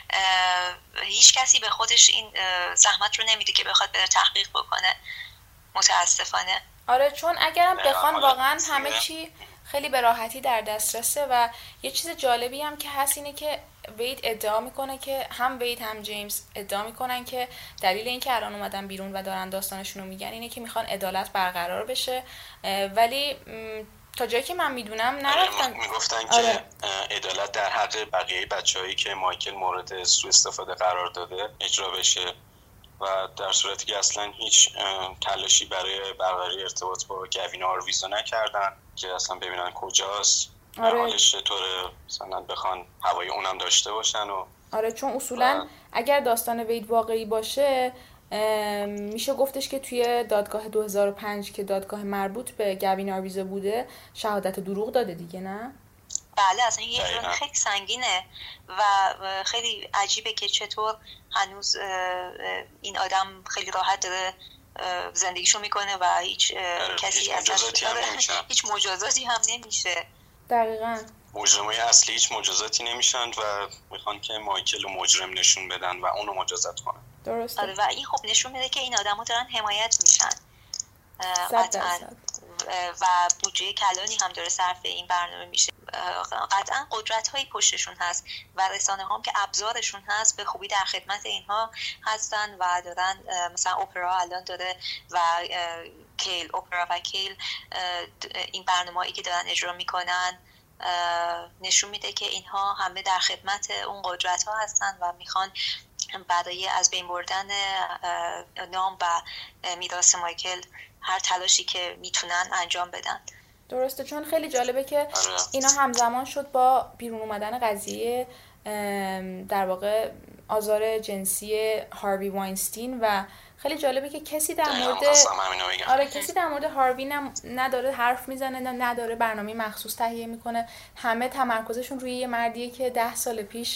هیچ کسی به خودش این زحمت رو نمیده که بخواد بره تحقیق بکنه متاسفانه. آره چون اگرم بخوان واقعا همه چی خیلی به راحتی در دسترسه و یه چیز جالبی هم که هست اینه که وید ادعا میکنه که هم وید هم جیمز ادعا میکنن که دلیل این که الان اومدن بیرون و دارن داستانشون رو میگن اینه که میخوان عدالت برقرار بشه، ولی تا جایی که من میدونم نرفتن. میگفتن که عدالت در حق بقیه بچه‌هایی که مایکل مورد سوء استفاده قرار داده اجرا بشه و در صورتی که اصلا هیچ تلاشی برای برقراری ارتباط با گوین آرویزو نکردن که اصلا ببینن کجاست، آره. حالش چطوره، مثلا بخوان هوای اونم داشته باشن و آره چون اصولا و... اگر داستان وید واقعی باشه میشه گفتش که توی دادگاه دو هزار و پنج که دادگاه مربوط به گوین آرویزو بوده شهادت دروغ داده دیگه نه؟ بله اصلا یه جرم خیلی سنگینه و خیلی عجیبه که چطور هنوز این آدم خیلی راحت داره زندگیشو میکنه و هیچ کسی ازش هیچ مجازاتی هم نمیشه. دقیقاً مجرمای اصلی هیچ مجازاتی نمیشن و میخوان که مایکل رو مجرم نشون بدن و اونو مجازات کنن. درسته. آره و این خب نشون میده که این آدما دارن حمایت میشن قطعاً و بودجه کلانی هم داره صرف این برنامه میشه. قطعا قدرت هایی پشتشون هست و رسانه هم که ابزارشون هست به خوبی در خدمت اینها هستن و دارن مثلا اپرا الان داره و کیل اپرا و کیل این برنامه‌ای که دارن اجرا میکنن نشون میده که اینها همه در خدمت اون قدرت ها هستن و میخوان برای از بین بردن نام و میراث مایکل هر تلاشی که میتونن انجام بدن. درسته چون خیلی جالبه که اینا همزمان شد با بیرون اومدن قضیه در واقع آزار جنسی هاروی واینستین و خیلی جالبه که کسی در مورد آره کسی در مورد هاروی نم... نداره حرف میزنه، نه نداره برنامه مخصوص تهیه میکنه، همه تمرکزشون روی یه مردیه که ده سال پیش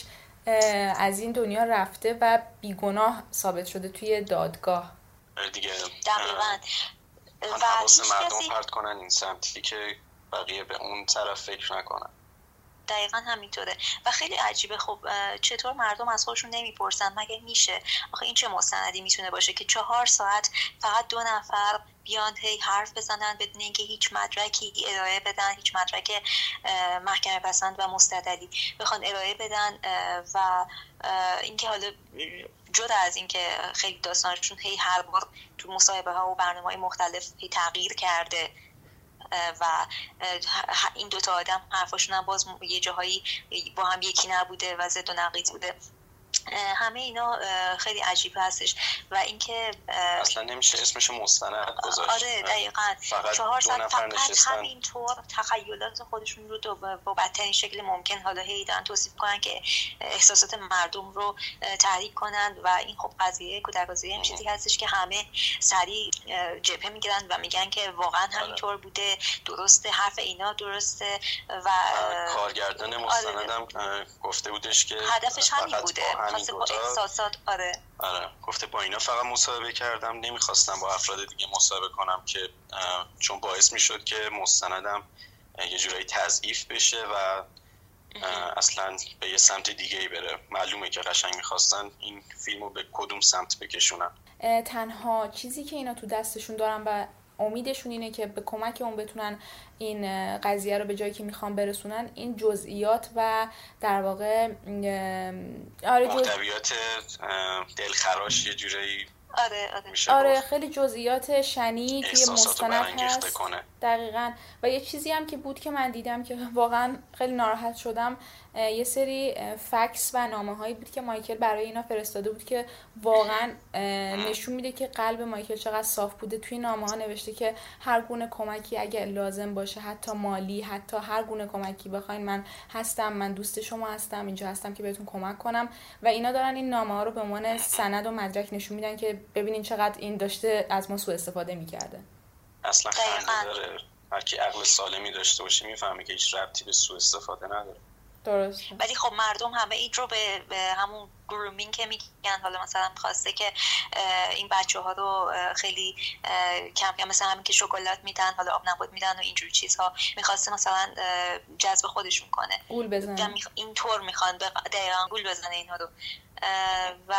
از این دنیا رفته و بیگناه ثابت شده توی دادگاه دیگه. دقیقاً. و حواس مردم پرت کنن این سمتی که بقیه به اون طرف فکر نکنن. دقیقا همینطوره و خیلی عجیبه. خب چطور مردم از خودشون نمیپرسن مگه میشه؟ آخه این چه مستندی میتونه باشه که چهار ساعت فقط دو نفر بیان هی حرف بزنن بدون اینکه هیچ مدرکی ارائه بدن، هیچ مدرک محکمه پسند و مستدلی بخوان ارائه بدن و اینکه حالا جدا از اینکه خیلی داستانشون هی هر بار تو مصاحبه ها و برنامه‌های مختلف هی تغییر کرده و این دوتا آدم حرفاشون هم باز یه جاهایی با هم یکی نبوده و ضد و نقیض بوده، همه اینا خیلی عجیب هستش. و اینکه اصلا نمیشه اسمش مستند گذاشت. آره دقیقاً. چهار ساعت فقط همینطور تخیلات خودشون رو با بدترین شکل ممکن حالا هی دارن توصیف کنن که احساسات مردم رو تحریک کنن و این خب قضیه کودک‌آزاری چیزی هستش که همه سریع جبهه میگیرن و میگن که واقعا همینطور بوده، درسته، حرف اینا درسته. و کارگردان مستندم آره. گفته بودش که هدفش همین بوده، خاصه با احساسات. آره آره گفته با اینا فقط مصاحبه کردم، نمیخواستم با افراد دیگه مصاحبه کنم که چون باعث میشد که مستندم یه جورایی تضعیف بشه و اصلا به یه سمت دیگه ای بره. معلومه که قشنگ میخواستن این فیلمو به کدوم سمت بکشونن. تنها چیزی که اینا تو دستشون دارن و امیدشون اینه که به کمک اون بتونن این قضیه رو به جایی که میخوان برسونن، این جزئیات و در واقع آره محتویات دلخراش یه جورایی آره آره آره خیلی جزئیات شنی توی مستند هست. دقیقاً. و یه چیزی هم که بود که من دیدم که واقعا خیلی ناراحت شدم، یه سری فکس و نامه هایی بود که مایکل برای اینا فرستاده بود که واقعا نشون میده که قلب مایکل چقدر صاف بوده. توی نامه ها نوشته که هر گونه کمکی اگه لازم باشه، حتی مالی، حتی هر گونه کمکی بخواین، من هستم، من دوست شما هستم، اینجا هستم که بهتون کمک کنم. و اینا دارن این نامه ها رو به عنوان سند و مدرک نشون میدن که ببینین چقدر این داشته از ما سوء استفاده میکرده. اصلا خنده داره. هر کی عقل سالمی داشته باشه میفهمه که هیچ ربطی به سوء استفاده نداره. درست. ولی خب مردم همه این رو به, به همون گرومینگ که میگن، حالا مثلا خواسته که این بچه ها رو خیلی کم کم مثلا همین که شکلات میدن، حالا آب نبات میدن و اینجور چیزها، میخواسته مثلا جذب خودشون کنه، گول بزنه. این طور میخوان دقیقاً گول بزنه اینها رو و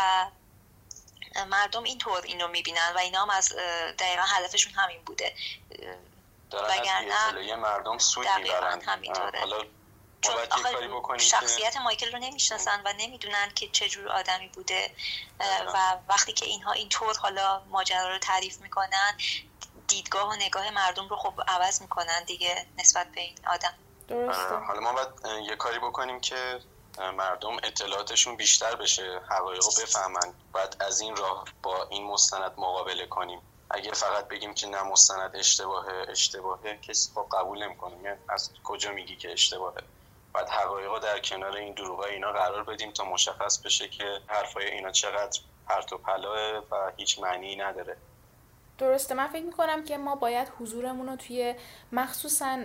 مردم اینطور اینو میبینن و اینا هم از دقیقاً هدفشون همین بوده. وگرنه یه مردم سود میبرن. حالا چون آخه شخصیت مایکل رو نمیشناسن و نمیدونن که چه جور آدمی بوده و وقتی که اینها اینطور حالا ماجرا رو تعریف میکنن، دیدگاه و نگاه مردم رو خب عوض میکنن دیگه نسبت به این آدم. درسته. حالا ما باید یه کاری بکنیم که مردم اطلاعاتشون بیشتر بشه، حقایق رو بفهمن. باید از این راه با این مستند مقابله کنیم. اگه فقط بگیم که نه مستند اشتباهه اشتباهه کسی خب قبول نمی‌کنه. یعنی از کجا میگی که اشتباهه؟ بعد حقایقو در کنار این دروغای اینا قرار بدیم تا مشخص بشه که حرفای اینا چقدر پرت و پلاه و هیچ معنی نداره. درسته. من فکر میکنم که ما باید حضورمون رو توی مخصوصا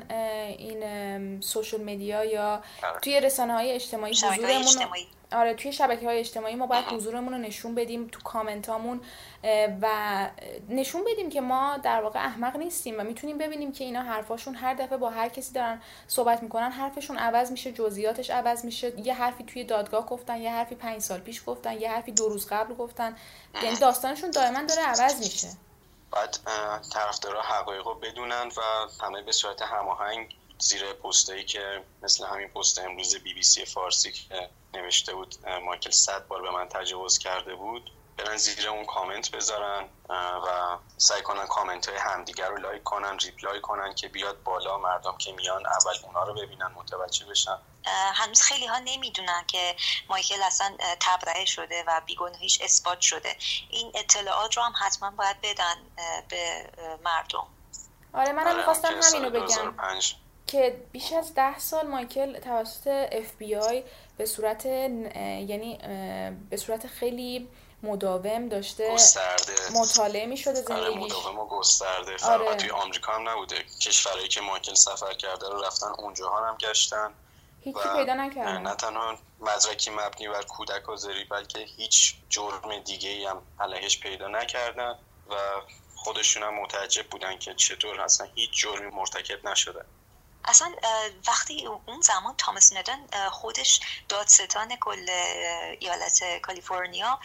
این سوشال مدیا یا آره. توی رسانه‌های اجتماعی حضورمون رو آره توی شبکه‌های اجتماعی ما باید حضورمون رو نشون بدیم، تو کامنتامون و نشون بدیم که ما در واقع احمق نیستیم و میتونیم ببینیم که اینا حرفاشون هر دفعه با هر کسی دارن صحبت میکنن حرفشون عوض میشه، جزئیاتش عوض میشه. یه حرفی توی دادگاه گفتن، یه حرفی پنج سال پیش گفتن، یه حرفی دو روز قبل گفتن، یعنی داستانشون دائما داره عوض میشه. بعد طرفدارا حقایقو بدونن و همه به صورت هماهنگ زیر پستایی که مثل همین پست امروز بی بی سی فارسی که نوشته بود مایکل صد بار به من تجاوز کرده بود، برن زیر اون کامنت بذارن و سعی کنن کامنت های همدیگر رو لایک کنن، ریپلای کنن که بیاد بالا، مردم که میان اول اونا رو ببینن، متوجه بشن. هنوز خیلی ها نمیدونن که مایکل اصلا تبرئه شده و بیگناهیش اثبات شده. این اطلاعات رو هم حتما باید بدن به مردم. آره منم می‌خواستم همینو بگم که بیش از ده سال مایکل توسط اف بی آی به صورت یعنی به صورت خیلی مداوم داشته گسترده مطالعه می‌شده زندگیش. مداوم و گسترده. فقط آره. توی آمریکا هم نبوده، کشورهایی که مایکل سفر کرده رو رفتن اونجاها هم گشتن، هیچی پیدا نکردن. نه تنها مدرکی مبنی بر کودک آزاری، بلکه هیچ جرم دیگه‌ای هم علیهش پیدا نکردن و خودشون هم متعجب بودن که چطور اصلا هیچ جرمی مرتکب نشده. اصلا وقتی اون زمان تامس ندن خودش دادستان کل ایالت کالیفرنیا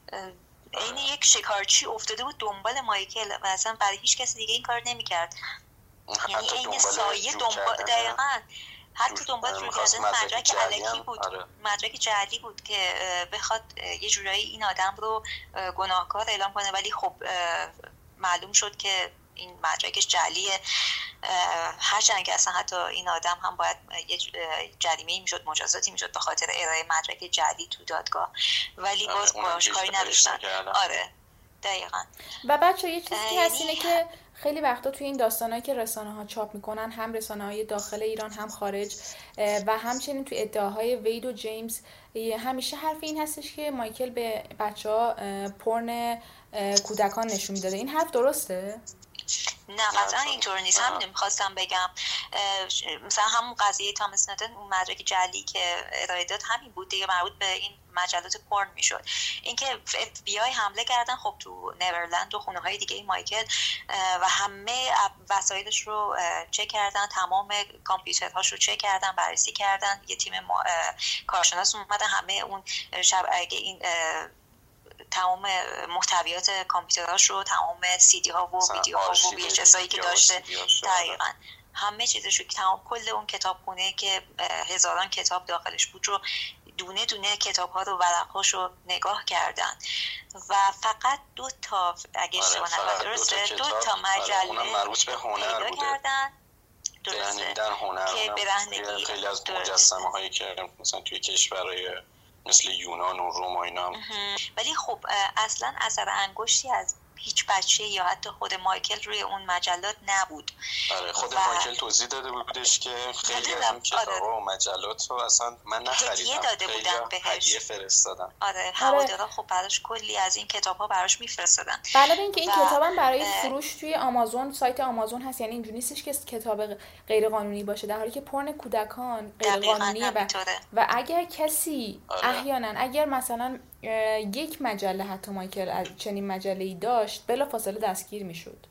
این یک شکارچی افتاده بود دنبال مایکل و اصلا برای هیچ کسی دیگه این کار نمی‌کرد. یعنی این سایه دنبال دقیقاً حتی دنبال جور کردن مدرک علکی بود. آره. مدرک جعلی بود که بخواد یه جورایی این آدم رو گناهکار اعلام کنه، ولی خب معلوم شد که این مدرکش جعلیه. هرچند که اصلا حتی این آدم هم باید یه جریمه‌ای میشد، مجازاتی میشد به خاطر ارائه مدرک جعلی تو دادگاه، ولی باز باهاش کاری نداشتن. آره دقیقاً. و بچه یه چیزی که هست اینه که خیلی وقتا توی این داستانایی که رسانه ها چاپ میکنن، هم رسانه های داخل ایران هم خارج و همچنین توی ادعاهای وید و جیمز، همیشه حرف این هستش که مایکل به بچه ها پورن کودکان نشون میداده. این حرف درسته؟ نه قطعا اینطور نیست. همین میخواستم بگم. مثلا همون قضیه تامس ندن، اون مدرک جعلی که ارائه داد همین بود دیگه، مربوط به این مجلات پورن میشد. اینکه اف بی آی حمله کردن خب تو نیورلند و خونه های دیگه مایکل و همه وسایلش رو چک کردن، تمام کامپیوترهاش رو چک کردن، بررسی کردن. یه تیم کارشناس اومدن همه اون شب اگه این تمام محتویات کامپیوتراش رو، تمام سی دی ها و ویدیو ها و وی اچ اس هایی که داشته، دقیقاً همه چیزش رو، تمام کل اون کتابخونه که هزاران کتاب داخلش بود رو دونه دونه کتاب ها رو، ورق هاش رو نگاه کردن و فقط دو تا اگه اشتباه نکنم درسته دو تا مجله مربوط به هنر بوده کردن، درسته که برهنگی خیلی از مجسمه هایی که مثلا توی کشورهای مثل یونان و روم و اینا. ولی خب اصلا اثر انگشتی از هیچ بچه یا حتی خود مایکل روی اون مجلات نبود. آره خود و... مایکل توضیح داده بودش که خیلی از این کتاب‌ها و مجلات رو اصلا من نخریدم، هدیه داده بودن بهش، هدیه فرستادن. آره هوادارا خب براش کلی از این کتاب‌ها براش میفرستادن. علاوه اینکه این کتابم برای فروش توی آمازون، سایت آمازون هست، یعنی اینجوری نیستش که کتاب غیر قانونی باشه، در حالی که پورن کودکان غیر قانونیه و و اگر کسی آره. احیانا اگر مثلا یک مجله حتی مایکل از چنین مجله‌ای داشت بلافاصله دستگیر میشد.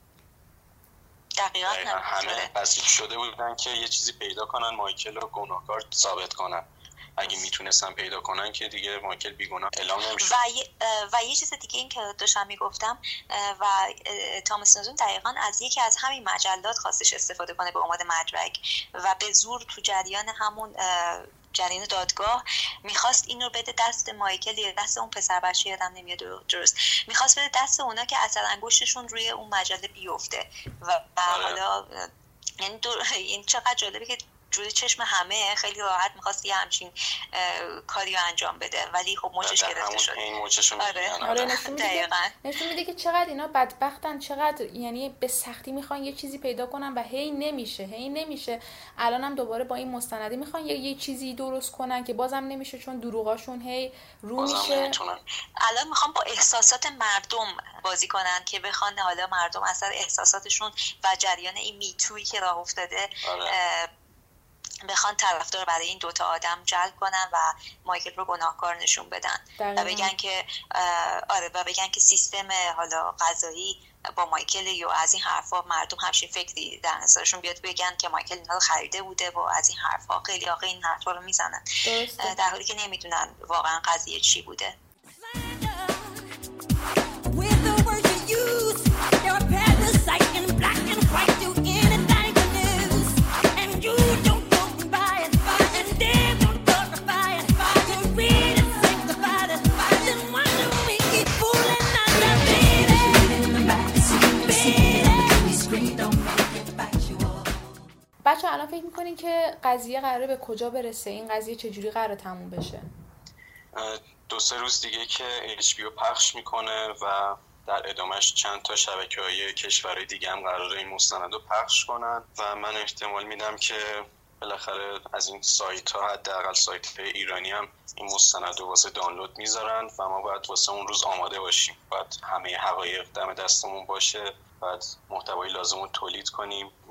دقیقاً همه بسیج شده بودن که یه چیزی پیدا کنن مایکل رو گناهکار ثابت کنن. اگه میتونستن پیدا کنن که دیگه مایکل بیگناه اعلام نمیشه. و و یه چیز دیگه این که داشتم میگفتم و تامس ندن دقیقاً از یکی از همین مجلات خواستش استفاده کنه به عنوان مدرک و به زور تو جریان همون جریان دادگاه میخواست این رو بده دست مایکل یا دست اون پسر بچه، یادم نمیاد درست، میخواست بده دست اونا که اثر انگشتشون روی اون مجله بیفته و حالا یعنی این چقدر جالبه که جوری چشم همه خیلی راحت می‌خواست یه همچین کاری رو انجام بده، ولی خب موجش گرفته شد. آره آره نشون میده نشون میده که چقدر اینا بدبختن، چقدر یعنی به سختی میخوان یه چیزی پیدا کنن و هی نمیشه هی نمیشه. الانم دوباره با این مستندی میخوان یه, یه چیزی درست کنن که بازم نمیشه، چون دروغاشون هی رو میشه. الان میخوان با احساسات مردم بازی کنن که بخوان حالا مردم اثر احساساتشون و جریان این میتویی که راه افتاده آره. بخوان طرفدار برای این دوتا آدم جلب کنن و مایکل رو گناهکار نشون بدن و بگن که آره و بگن که سیستم حالا قضایی با مایکل یا از این حرفا مردم همچین فکری در نظرشون بیاد بگن که مایکل اینا رو خریده بوده و از این حرفا خیلی آخه این حرفا رو میزنن در حالی که نمیدونن واقعا قضیه چی بوده. بچه الان فکر میکنین که قضیه قراره به کجا برسه؟ این قضیه چجوری قراره تموم بشه؟ دو سه روز دیگه که اچ بی او پخش میکنه و در ادامهش چند تا شبکه‌های کشورهای دیگه هم قراره این مستند رو پخش کنن و من احتمال میدم که بالاخره از این سایت ها حداقل سایت ایرانی هم این مستند رو واسه دانلود میذارن و ما باید واسه اون روز آماده باشیم. باید همه حقایق دم دستمون باشه، بعد محتوای لازم رو تولید کنیم.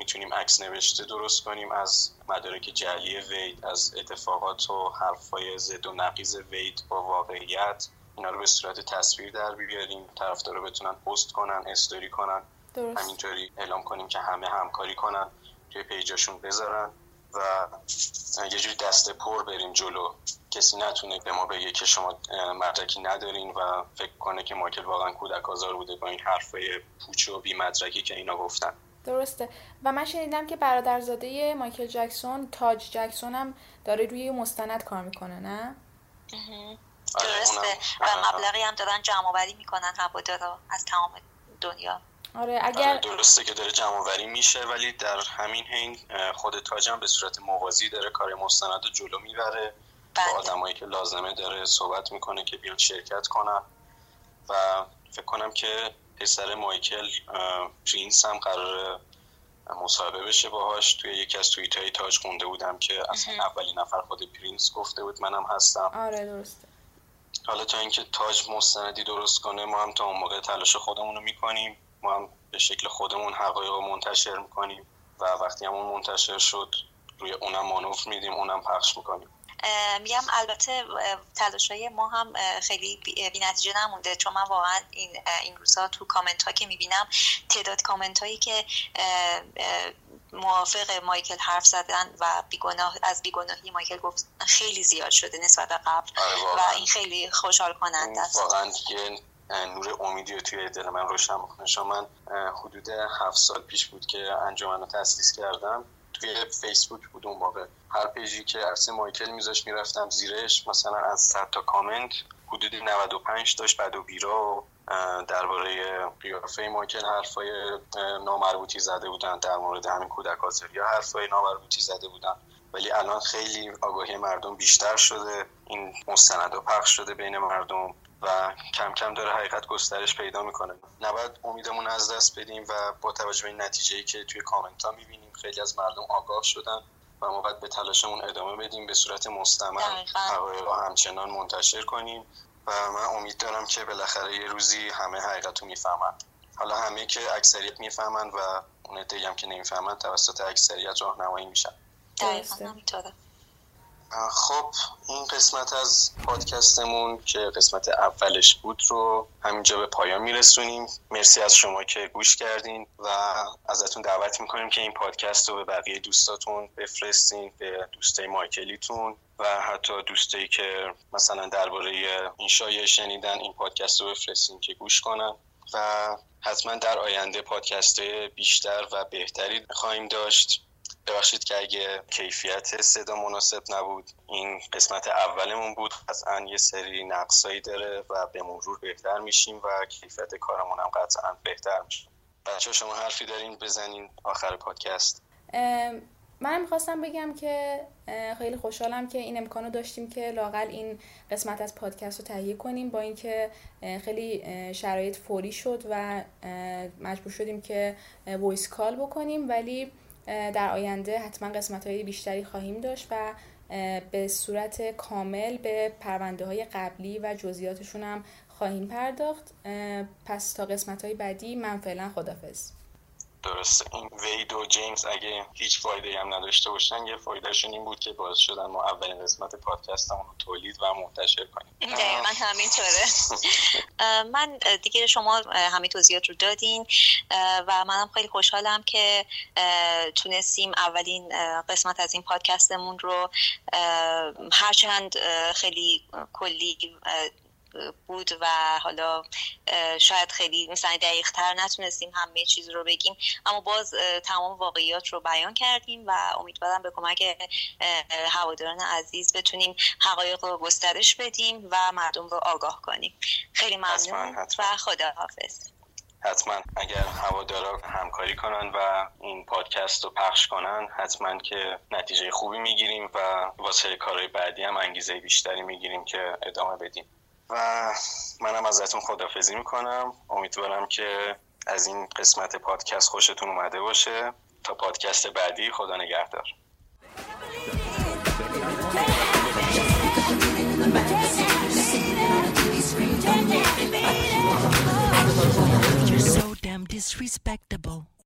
میتونیم عکس نوشته درست کنیم از مدارک جعلی وید، از اتفاقات و حرفای ضد و نقیض وید با واقعیت، اینا رو به صورت تصویر در بیاریم، طرفدارا بتونن پست کنن، استوری کنن، درست. همینطوری اعلام کنیم که همه همکاری کنن، توی پیجاشون بذارن و یه جوری دسته پر بریم جلو. کسی نتونه به ما بگه که شما مدرکی ندارین و فکر کنه که مایکل واقعا کودک آزار بوده با این حرفای پوچ و بی مدرکی که اینا گفتن. درسته. و من شنیدم که برادرزاده مایکل جکسون، تاج جکسون هم داره روی مستند کار میکنه، نه؟ درسته. و مبلغی هم دارن جمع آوری میکنن هوادارا از تمام دنیا. آره اگر درسته که داره جمع آوری میشه، ولی در همین حین خود تاج هم به صورت موازی داره کار مستند رو جلو میبره، با آدمایی که لازمه داره صحبت میکنه که بیان شرکت کنن و فکر کنم که پسر مایکل پرینس هم قراره مصاحبه بشه باهاش. توی یکی از توییت‌های تاج خونده بودم که اصلا اولین نفر خود پرینس گفته بود منم هستم. آره درسته. حالا تا اینکه تاج مستندی درست کنه ما هم تا اون موقع تلاش خودمون رو میکنیم، ما هم به شکل خودمون حقایق رو منتشر میکنیم و وقتی هم اون منتشر شد روی اونم مانور میدیم، اونم پخش میکنیم. میگم البته تلاشای ما هم خیلی بی نتیجه نمونده، چون من واقعا این این روزها تو کامنت ها که میبینم تعداد کامنت هایی که موافق مایکل حرف زدن و بیگناه از بیگناهی مایکل گفت خیلی زیاد شده نسبت به قبل و این خیلی خوشحال کننده است. واقعا یه نور امیدی رو توی دل من روشن میکنه. چون من حدود هفت سال پیش بود که انجمن رو تأسیس کردم، توی فیسبوک بود اون موقع، هر پیجی که عکس مایکل میذاشت میرفتم زیرش مثلا از صد تا کامنت حدود نود و پنج داشت بعد و بیرا و درباره قیافه مایکل حرفای نامربوطی زده بودن، در مورد همین کودک آزاری یا حرفای نامربوطی زده بودن. ولی الان خیلی آگاهی مردم بیشتر شده، این مستندها پخش شده بین مردم و کم کم داره حقیقت گسترش پیدا میکنه. نباید امیدمون از دست بدیم و با توجه به این نتیجه‌ای که توی کامنت ها میبینیم خیلی از مردم آگاه شدن و ما باید به تلاشمون ادامه بدیم، به صورت مستمر حقایق رو همچنان منتشر کنیم و من امید دارم که بالاخره یه روزی همه حقیقت رو میفهمن. حالا همه که اکثریت میفهمن و اون عده‌ای هم که نمیفهمن توسط اکثریت راهنمایی میشن. دقیقاً همینطوره. خب این قسمت از پادکستمون که قسمت اولش بود رو همینجا به پایان میرسونیم. مرسی از شما که گوش کردین و ازتون دعوت میکنیم که این پادکست رو به بقیه دوستاتون بفرستین، به دوستای مایکلیتون و حتی دوستایی که مثلا درباره این شایعه شنیدن این پادکست رو بفرستین که گوش کنن و حتما در آینده پادکست بیشتر و بهتری خواهیم داشت. ببخشید که اگه کیفیت صدا مناسب نبود، این قسمت اولمون بود، قطعا یه سری نقصایی داره و به مرور بهتر میشیم و کیفیت کارمون هم قطعا بهتر میشه. بچه شما حرفی دارین بزنین آخر پادکست؟ من میخواستم بگم که خیلی خوشحالم که این امکانو داشتیم که لااقل این قسمت از پادکست رو تهیه کنیم، با اینکه خیلی شرایط فوری شد و مجبور شدیم که وایس کال بکنیم، ولی در آینده حتما قسمت‌های بیشتری خواهیم داشت و به صورت کامل به پرونده‌های قبلی و جزئیاتشون هم خواهیم پرداخت. پس تا قسمت‌های بعدی من فعلا خداحافظ. درسته. این وید و جیمز اگه هیچ فایده‌ای هم نداشته باشن، یه فایدهشون این بود که باعث شدن ما اولین قسمت پادکستمون رو تولید و منتشر کنیم. دقیقاً همینطوره. من دیگه شما همین توضیحات رو دادین و منم خیلی خوشحالم که تونستیم اولین قسمت از این پادکستمون رو هرچند خیلی کلی بود و حالا شاید خیلی مثلا دقیق تر نتونستیم همه چیز رو بگیم، اما باز تمام واقعیات رو بیان کردیم و امیدوارم به کمک هواداران عزیز بتونیم حقایق رو گسترش بدیم و مردم رو آگاه کنیم. خیلی ممنون و خداحافظ. حتما اگر هوادارا همکاری کنن و این پادکست رو پخش کنن حتما که نتیجه خوبی میگیریم و واسه کارهای بعدی هم انگیزه بیشتری میگیریم که ادامه بدیم. و منم ازتون خداحافظی میکنم. امیدوارم که از این قسمت پادکست خوشتون اومده باشه. تا پادکست بعدی، خدا نگهدار. You're so damn disrespectable.